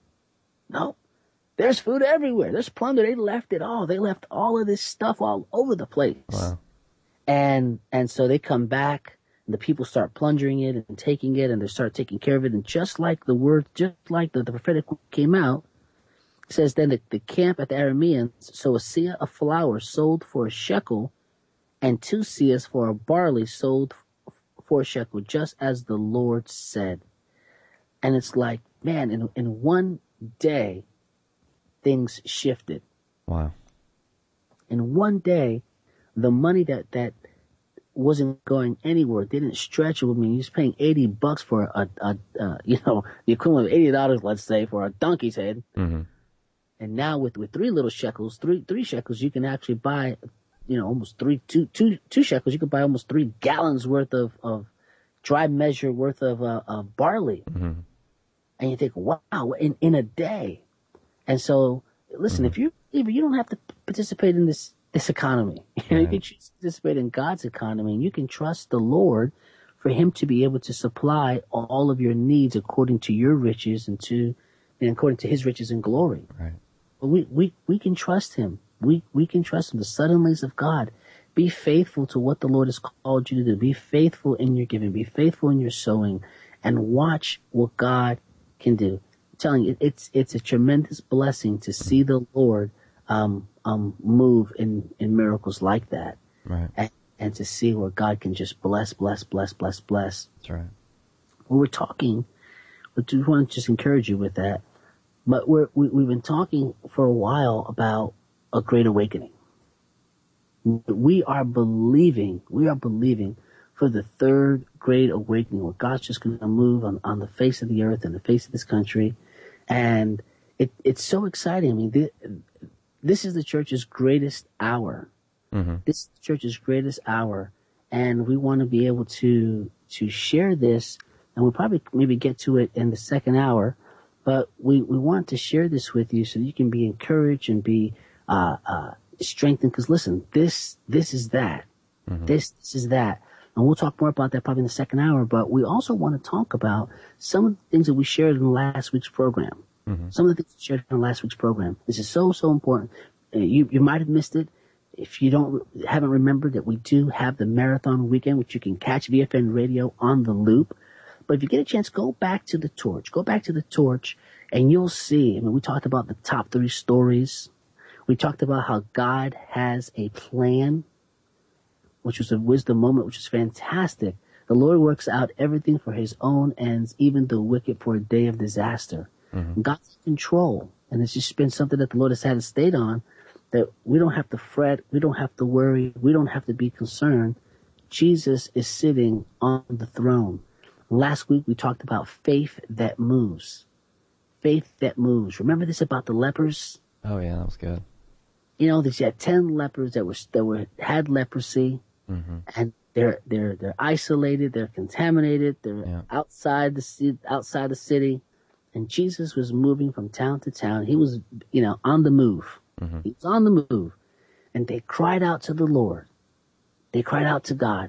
there's food everywhere. There's plunder. They left it all. They left all of this stuff all over the place. Wow. And so they come back, and the people start plundering it and taking it, and they start taking care of it. And just like the word, just like the prophetic came out, it says then the camp at the Arameans, so a seah of flour sold for a shekel, and 2 seahs for a barley sold for a shekel, just as the Lord said. And it's like, man, in one day, things shifted. Wow. In one day, the money that wasn't going anywhere didn't stretch. I mean, he's paying $80 for a you know, the equivalent of $80, let's say, for a donkey's head. Mm-hmm. And now with 3 little shekels, three shekels, you can actually buy, you know, almost two shekels. You can buy almost 3 gallons worth of dry measure worth of barley. Mm-hmm. And you think, wow, in a day. And so, listen, if you don't have to participate in this economy. You can choose to participate in God's economy, and you can trust the Lord for Him to be able to supply all of your needs according to your riches and according to His riches and glory. Right. But we can trust Him. We can trust Him. The suddenlies of God. Be faithful to what the Lord has called you to do. Be faithful in your giving. Be faithful in your sowing, and watch what God can do. I'm telling you, it's a tremendous blessing to see the Lord move in miracles like that. Right. And to see where God can just bless. That's right. When we're talking, we do want to just encourage you with that. But we've been talking for a while about a great awakening. We are believing for the third great awakening where God's just going to move on the face of the earth and the face of this country. And it's so exciting. I mean, this is the church's greatest hour. Mm-hmm. This is the church's greatest hour. And we want to be able to share this, and we'll probably maybe get to it in the second hour, but we want to share this with you so you can be encouraged and be strengthened. Because listen, this is that. Mm-hmm. This is that. And we'll talk more about that probably in the second hour, but we also want to talk about some of the things that we shared in last week's program. Mm-hmm. Some of the things we shared in last week's program. This is so important. You might have missed it. If you haven't remembered that we do have the marathon weekend, which you can catch VFN Radio on the loop. But if you get a chance, go back to the torch. Go back to the torch, and you'll see. I mean, we talked about the top 3 stories. We talked about how God has a plan, which was a wisdom moment, which is fantastic. The Lord works out everything for his own ends, even the wicked for a day of disaster. Mm-hmm. God's in control. And it's just been something that the Lord has had to state on, that we don't have to fret, we don't have to worry, we don't have to be concerned. Jesus is sitting on the throne. Last week we talked about faith that moves. Faith that moves. Remember this about the lepers? Oh yeah, that was good. You know, they had 10 lepers that had leprosy, mm-hmm. and they're isolated, they're contaminated, they're outside the city, and Jesus was moving from town to town. He was, on the move. Mm-hmm. He was on the move, and they cried out to the Lord. They cried out to God,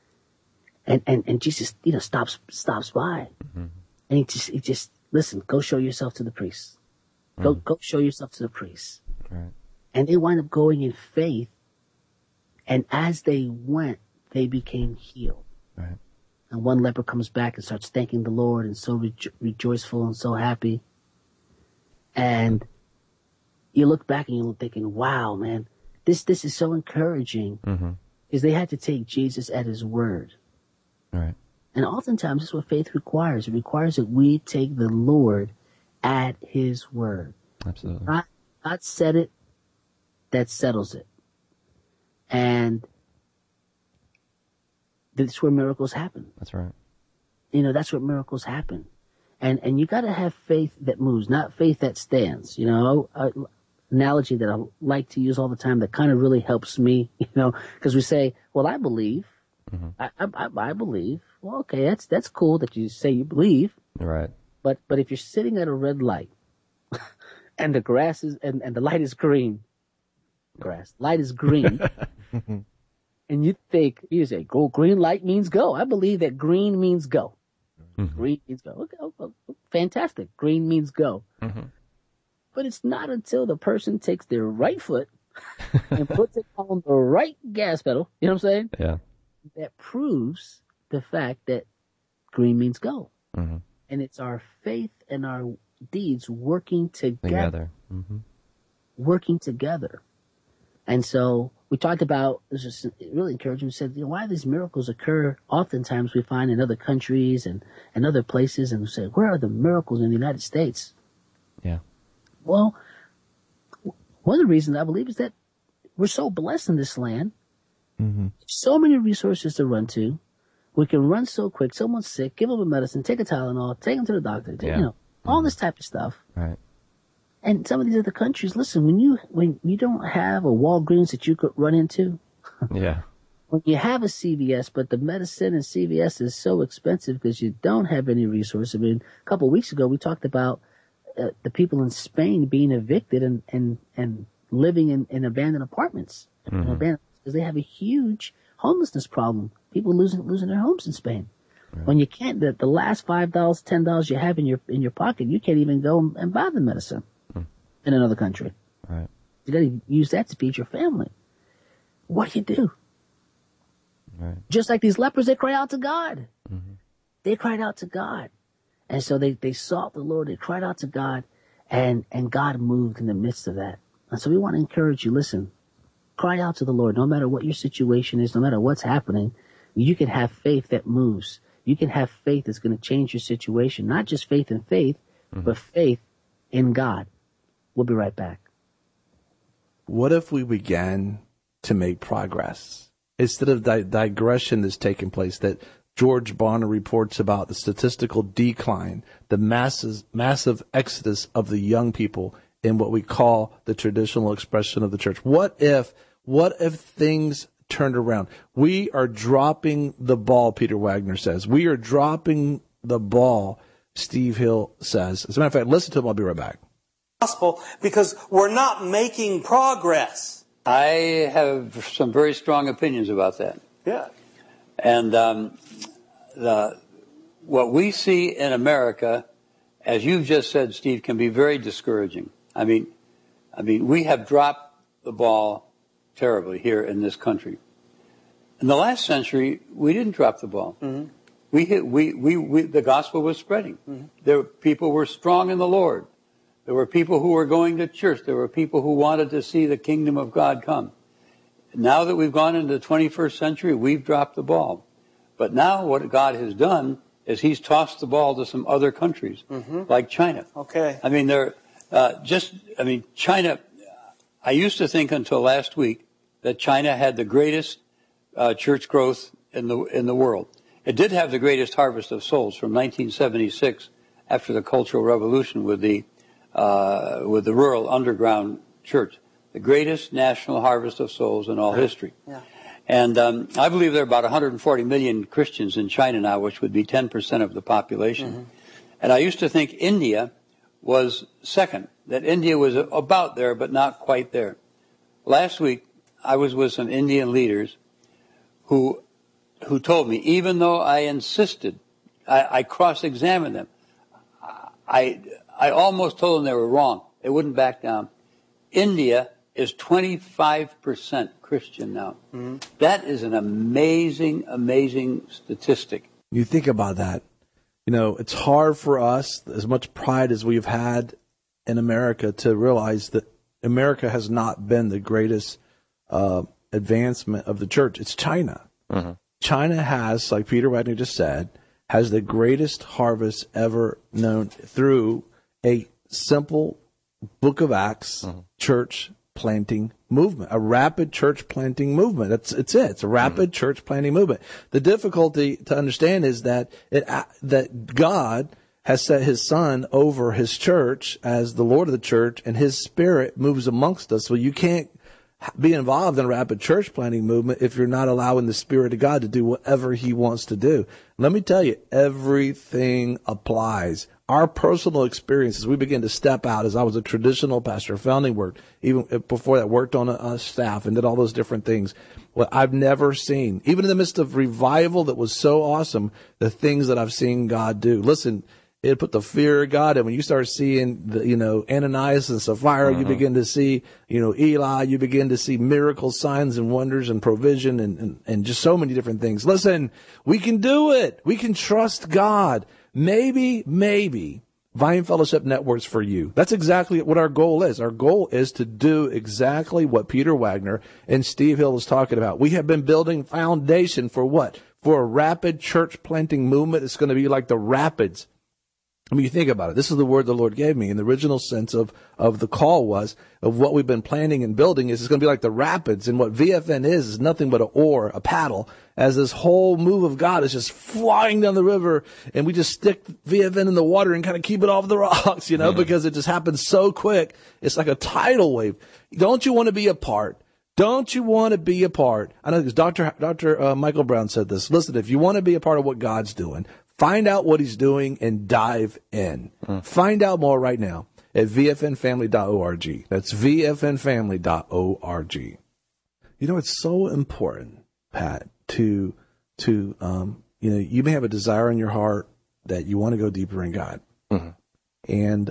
and Jesus, stops by, mm-hmm. and he just listen. Go show yourself to the priest. Go show yourself to the priest. Right. And they wind up going in faith, and as they went, they became healed. Right. And one leper comes back and starts thanking the Lord, and so rejoiceful and so happy. And you look back and you're thinking, wow, man, this is so encouraging, mm-hmm. because they had to take Jesus at his word. Right. And oftentimes that's what faith requires. It requires that we take the Lord at his word. Absolutely. God said it, that settles it. And that's where miracles happen. That's right. That's where miracles happen. And you got to have faith that moves, not faith that stands. Analogy that I like to use all the time that kind of really helps me, because we say, well, I believe. Mm-hmm. I believe. Well, okay, that's cool that you say you believe. Right. But if you're sitting at a red light and the grass is, and the light is green, light is green, and you say, go, green light means go. I believe that green means go. Mm-hmm. Green means go. Okay, fantastic. Green means go. Mm-hmm. But it's not until the person takes their right foot and puts it on the right gas pedal, you know what I'm saying? Yeah. That proves the fact that green means go. Mm-hmm. And it's our faith and our deeds working together. Mm-hmm. Working together. And so we talked about, this is really encouraging. We said, why these miracles occur oftentimes we find in other countries and other places. And we said, where are the miracles in the United States? Yeah. Well, one of the reasons I believe is that we're so blessed in this land. Mm-hmm. So many resources to run to. We can run so quick. Someone's sick, give them a medicine, take a Tylenol, take them to the doctor. All this type of stuff. Right. And some of these other countries, listen, when you don't have a Walgreens that you could run into. Yeah. When you have a CVS, but the medicine in CVS is so expensive because you don't have any resources. I mean, a couple of weeks ago, we talked about the people in Spain being evicted and living in abandoned apartments. Mm-hmm. Because they have a huge homelessness problem. People losing their homes in Spain. Right. When you can't, the last $5, $10 you have in your pocket, you can't even go and buy the medicine in another country. Right. You got to use that to feed your family. What do you do? Right. Just like these lepers, they cry out to God. Mm-hmm. They cried out to God. And so they sought the Lord, they cried out to God, and God moved in the midst of that. And so we want to encourage you, listen, cry out to the Lord. No matter what your situation is, no matter what's happening, you can have faith that moves. You can have faith that's going to change your situation. Not just faith in faith, but faith in God. We'll be right back. what if we began to make progress instead of digression that's taking place, that George Barna reports about, the statistical decline, the massive exodus of the young people in what we call the traditional expression of the church. What if things turned around? We are dropping the ball, Peter Wagner says. We are dropping the ball, Steve Hill says. As a matter of fact, listen to him. I'll be right back. Gospel, because we're not making progress. I have some very strong opinions about that. Yeah. And what we see in America, as you've just said, Steve, can be very discouraging. I mean, we have dropped the ball terribly here in this country. In the last century, we didn't drop the ball. Mm-hmm. The gospel was spreading. Mm-hmm. People were strong in the Lord. There were people who were going to church. There were people who wanted to see the kingdom of God come. Now that we've gone into the 21st century, we've dropped the ball. But now what God has done is he's tossed the ball to some other countries, like China. Okay. I mean, China, I used to think until last week that China had the greatest church growth in the world. It did have the greatest harvest of souls from 1976 after the Cultural Revolution with the rural underground church, the greatest national harvest of souls in all history. Yeah. And I believe there are about 140 million Christians in China now, which would be 10% of the population. Mm-hmm. And I used to think India was second, that India was about there, but not quite there. Last week, I was with some Indian leaders who told me, even though I insisted, I cross-examined them, I almost told them they were wrong. They wouldn't back down. India is 25% Christian now. Mm-hmm. That is an amazing, amazing statistic. You think about that. You know, it's hard for us, as much pride as we've had in America, to realize that America has not been the greatest advancement of the church. It's China. Mm-hmm. China has, like Peter Wagner just said, has the greatest harvest ever known through a simple Book of Acts church planting movement, a rapid church planting movement. It's it. It's a rapid church planting movement. The difficulty to understand is that that God has set his son over his church as the Lord of the church, and his spirit moves amongst us. So you can't be involved in a rapid church planting movement if you're not allowing the Spirit of God to do whatever he wants to do. Let me tell you, everything applies. Our personal experiences, we begin to step out. As I was a traditional pastor, founding work, even before that, worked on a staff and did all those different things. What I've never seen, even in the midst of revival that was so awesome, the things that I've seen God do. Listen, it put the fear of God. And when you start seeing the, Ananias and Sapphira, you begin to see, Eli, you begin to see miracles, signs and wonders and provision and just so many different things. Listen, we can do it. We can trust God. Maybe Vine Fellowship Network's for you. That's exactly what our goal is. Our goal is to do exactly what Peter Wagner and Steve Hill is talking about. We have been building foundation for what? For a rapid church planting movement. It's going to be like the rapids. I mean, you think about it. This is the word the Lord gave me. And the original sense of the call was, of what we've been planning and building is it's going to be like the rapids. And what VFN is nothing but an oar, a paddle, as this whole move of God is just flying down the river. And we just stick VFN in the water and kind of keep it off the rocks, because it just happens so quick. It's like a tidal wave. Don't you want to be a part? Don't you want to be a part? I know because Dr. Michael Brown said this. Listen, if you want to be a part of what God's doing, find out what he's doing and dive in. Find out more right now at vfnfamily.org. That's vfnfamily.org. It's so important, Pat, to you may have a desire in your heart that you want to go deeper in God. And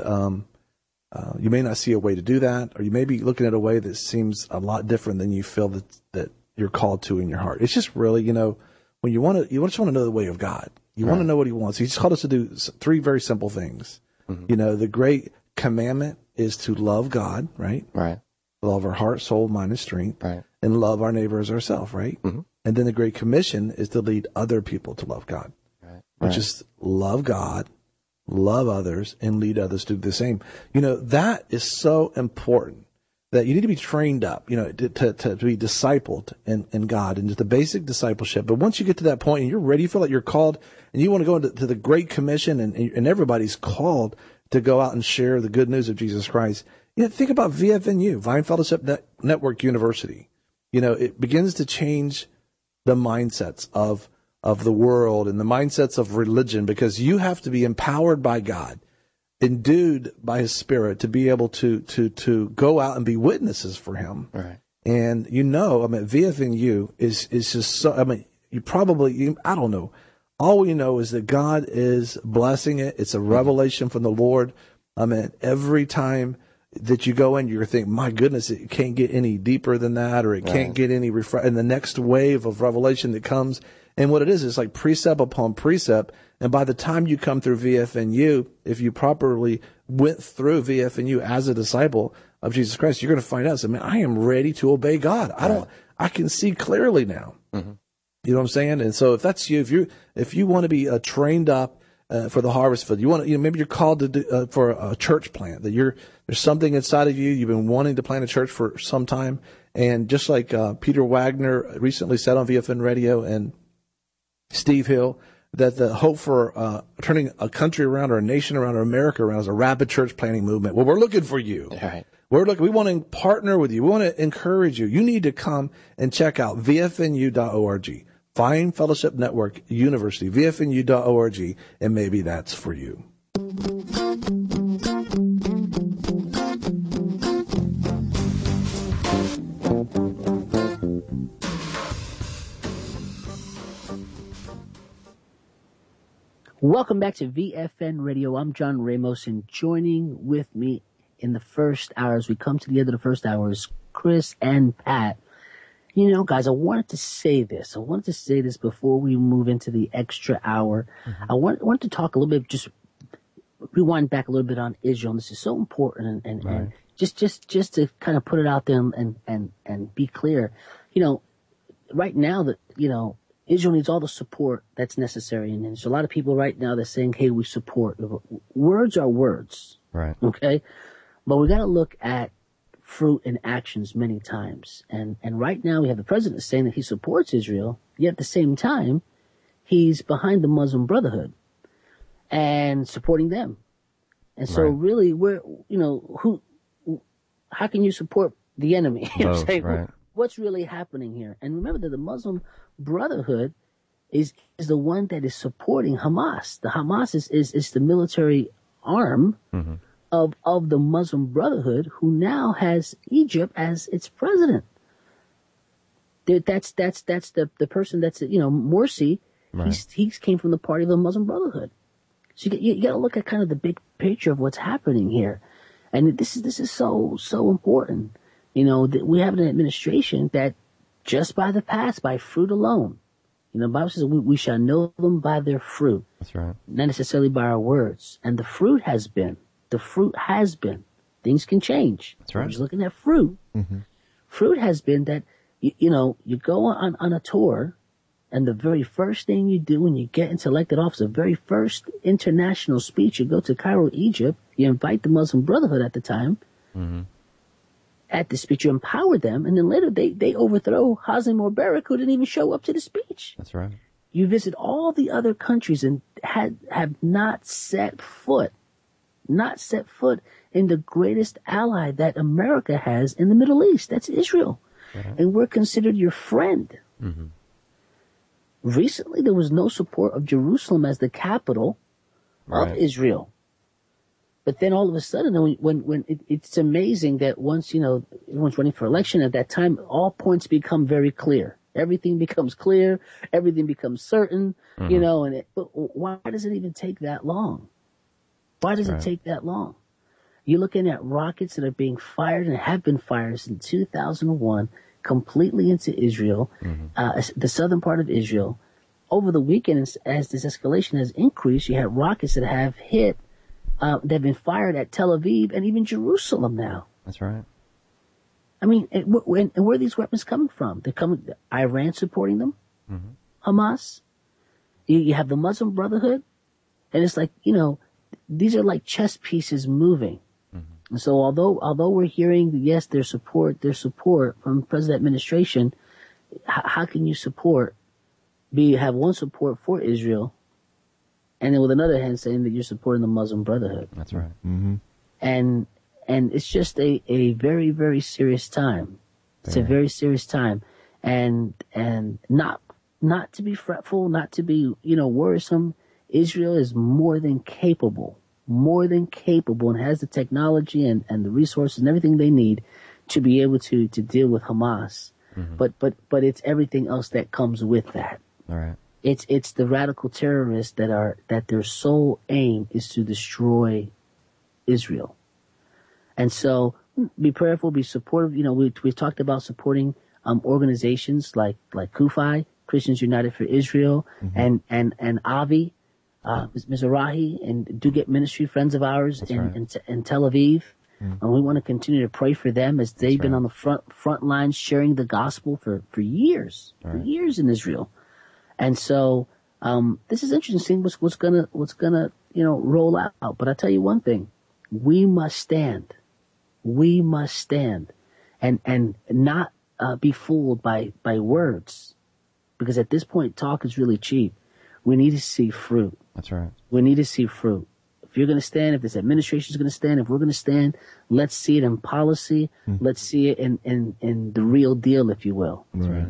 you may not see a way to do that, or you may be looking at a way that seems a lot different than you feel that you're called to in your heart. It's just really, when you just want to know the way of God. You want to know what he wants. He's called us to do three very simple things. The great commandment is to love God, right? Right. Love our heart, soul, mind, and strength. Right. And love our neighbor as ourselves, right? And then the great commission is to lead other people to love God. Right. Which is love God, love others, and lead others to do the same. That is so important. that you need to be trained up, to be discipled in God and just the basic discipleship. But once you get to that point and you're ready, you feel like you're called and you want to go into the Great Commission and everybody's called to go out and share the good news of Jesus Christ. Think about VFNU, Vine Fellowship Network University. It begins to change the mindsets of the world and the mindsets of religion, because you have to be empowered by God, endued by His Spirit, to be able to go out and be witnesses for Him. Right. And VFNU is just so. I don't know. All we know is that God is blessing it. It's a revelation from the Lord. Every time that you go in, you're thinking, my goodness, it can't get any deeper than that, or it can't get any and the next wave of revelation that comes. And what it is like precept upon precept. And by the time you come through VFNU, if you properly went through VFNU as a disciple of Jesus Christ, you're going to find out, I am ready to obey God. I can see clearly now. Mm-hmm. You know what I'm saying? And so if that's you, if you want to be trained up for the harvest field, maybe you're called to do, for a church plant, that there's something inside of you. You've been wanting to plant a church for some time. And just like Peter Wagner recently said on VFN Radio and Steve Hill, that the hope for turning a country around, or a nation around, or America around, is a rapid church planting movement. Well, we're looking for you. Right. We want to partner with you. We want to encourage you. You need to come and check out VFNU.org, Vine Fellowship Network University, VFNU.org, and maybe that's for you. Welcome back to VFN Radio. I'm John Ramos, and joining with me in the first hour, as we come to the end of the first hour, is Chris and Pat. Guys, I wanted to say this. Before we move into the extra hour. Mm-hmm. I wanted to talk a little bit, just rewind back a little bit on Israel. And this is so important, and just to kind of put it out there and be clear. Right now that Israel needs all the support that's necessary, and there's a lot of people right now that's saying, "Hey, we support." Words are words, right? Okay, but we got to look at fruit and actions many times. And right now we have the president saying that he supports Israel, yet at the same time, he's behind the Muslim Brotherhood and supporting them. And so really, how can you support the enemy? You know what I'm saying? Right. What's really happening here? And remember that the Muslim Brotherhood is the one that is supporting Hamas. The Hamas is the military arm of the Muslim Brotherhood, who now has Egypt as its president. That's the person that's, Morsi. Right. He came from the party of the Muslim Brotherhood. So you got to look at kind of the big picture of what's happening here. And this is so important. That we have an administration that just by the past, by fruit alone, the Bible says we shall know them by their fruit. That's right. Not necessarily by our words. And the fruit has been. Things can change. That's right. We're just looking at fruit. Mm-hmm. Fruit has been that, you go on a tour, and the very first thing you do when you get into elected office, the very first international speech, you go to Cairo, Egypt, you invite the Muslim Brotherhood at the time. Mm-hmm. At the speech, you empower them, and then later they overthrow Hosni Mubarak, who didn't even show up to the speech. That's right. You visit all the other countries and have not set foot in the greatest ally that America has in the Middle East. That's Israel. Uh-huh. And we're considered your friend. Mm-hmm. Recently, there was no support of Jerusalem as the capital of Israel. But then all of a sudden, when it's amazing that once, everyone's running for election, at that time, all points become very clear. Everything becomes clear. Everything becomes certain, but why does it even take that long? Why does it take that long? You're looking at rockets that are being fired and have been fired since 2001, completely into Israel, the southern part of Israel. Over the weekend, as this escalation has increased, you have rockets that have hit, that have been fired at Tel Aviv and even Jerusalem now. That's right. I mean, and where are these weapons coming from? They're coming, Iran supporting them, Hamas. You have the Muslim Brotherhood, and it's like, these are like chess pieces moving. Mm-hmm. And so although we're hearing, yes, their support from the present administration, how can you have one support for Israel, and then with another hand saying that you're supporting the Muslim Brotherhood? That's right. Mm-hmm. And it's just a very, very serious time. It's a very serious time. And not to be fretful, not to be, worrisome. Israel is more than capable, and has the technology and the resources and everything they need to be able to deal with Hamas. Mm-hmm. But it's everything else that comes with that. All right. It's the radical terrorists that their sole aim is to destroy Israel. And so be prayerful, be supportive. We talked about supporting organizations like CUFI, Christians United for Israel, mm-hmm. and Avi, Mizrahi, and Do Get Ministry, friends of ours in Tel Aviv. Mm-hmm. And we want to continue to pray for them as they've been on the front lines sharing the gospel for years, years in Israel. And so this is interesting. What's gonna roll out. But I tell you one thing: we must stand. We must stand, and not be fooled by words, because at this point talk is really cheap. We need to see fruit. That's right. We need to see fruit. If you're going to stand, if this administration is going to stand, if we're going to stand, let's see it in policy. Mm-hmm. Let's see it in the real deal, if you will. That's right.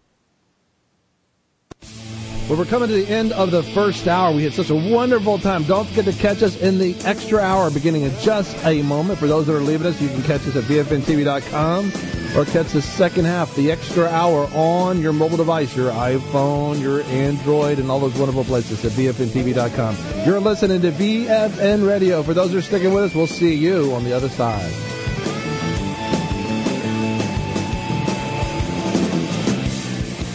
Well, we're coming to the end of the first hour. We had such a wonderful time. Don't forget to catch us in the extra hour beginning in just a moment. For those that are leaving us, you can catch us at VFNTV.com or catch the second half, the extra hour, on your mobile device, your iPhone, your Android, and all those wonderful places at VFNTV.com. You're listening to VFN Radio. For those that are sticking with us, we'll see you on the other side.